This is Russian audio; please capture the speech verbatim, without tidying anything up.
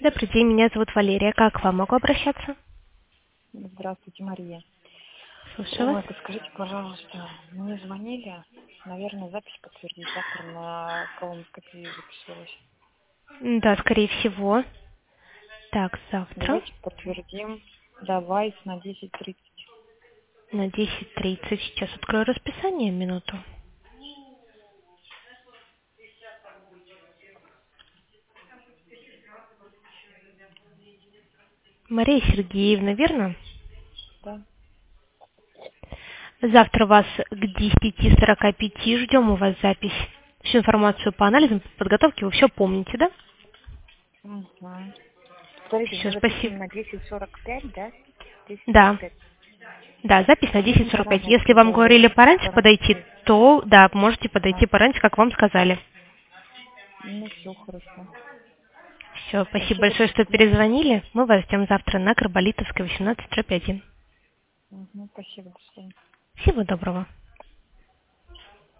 Добрый день, меня зовут Валерия. Как к вам могу обращаться? Здравствуйте, Мария. Слушаю Ой, вас. подскажите, пожалуйста, мне звонили, наверное, запись подтвердить. Завтра на колоноскопию записывалась. М, Да, скорее всего. Так, завтра Давайте подтвердим. Давай на десять тридцать. на десять тридцать. Сейчас открою расписание, минуту. Мария Сергеевна, верно? Да? Завтра вас к десяти сорока пяти ждем у вас запись. Всю информацию по анализам, по подготовке вы все помните, да? Угу. Смотрите, Все, мы спасибо. записываем на десять сорок пять, да? десять сорок Да, пять. да, запись на десять Угу, сорок пять. заранее Если вам говорили позвоню. пораньше подойти, Хорошо. то да, можете подойти Ага. пораньше, как вам сказали. Ну все, хорошо. Все, спасибо Спасибо. большое, что перезвонили. Мы вас ждем завтра на Карболитовской, восемнадцать дробь один. Угу, спасибо, до свидания. Всего доброго.